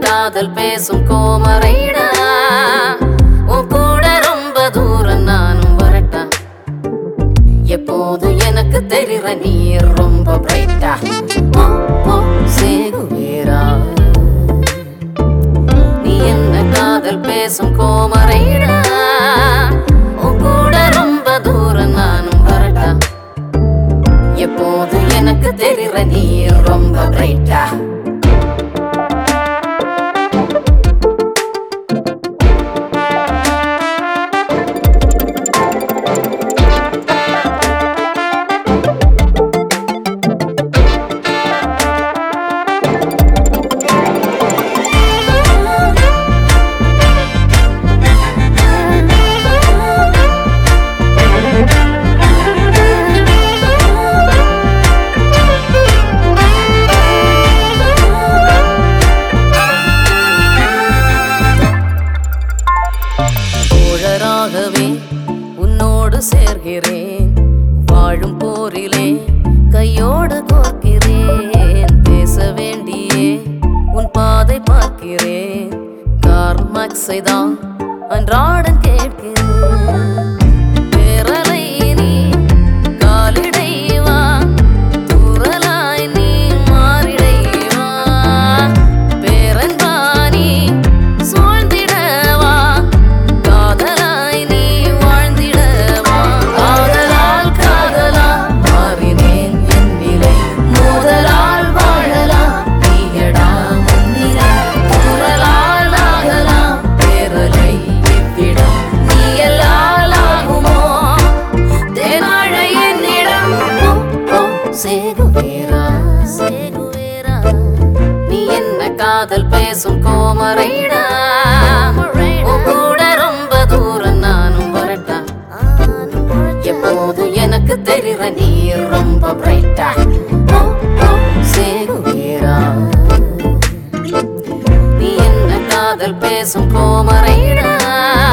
காதல் பேசும் கோமரைடா உன் கூட ரொம்ப தூரம் நானும் வரட்டா எப்போது எனக்கு தெரிற நீ ரொம்ப பிரைட்டா சேகுவேரா நீ என்ன காதல் பேசும் கோமரைடா உன் கூட ரொம்ப தூரம் நானும் வரட்டா எப்போது எனக்கு தெரிற நீ ரொம்ப பிரைட்டா உன்னோடு சேர்கிறேன் வாழும் போரிலே கையோடு கோர்க்கிறேன் பேச வேண்டியே உன் பாதை பார்க்கிறேன் கார்ல் மார்க்ஸை தான் அன்றாடம் கேட்கிறேன் பேரலை நீ காலிடை வா தூரலாய் நீ மாறிடை வா பேரன்பானி சூழ்ந்திடவா காதலாய் நீ வாழ்ந்திடவா காதலால் காதலா மாறினேன் என் நிலை மோதலால் வாழலாம் நீயடா முன்னிலை தூரலால் ஆகலாம் பேரலை இவ்விடம் நீ எல்லால் ஆகுமோ தேனாழை என்னிடம் சேகுவேரா சேகுவேரா நீ என்ன காதல் பேசும் கோமரைடா உன் கூட ரொம்ப தூரம் நானும் வரட்டா எப்போது எனக்கு தெரிற நீ ரொம்ப பிரைட்டா சேகுவேரா நீ என்ன காதல் பேசும் கோமரைடா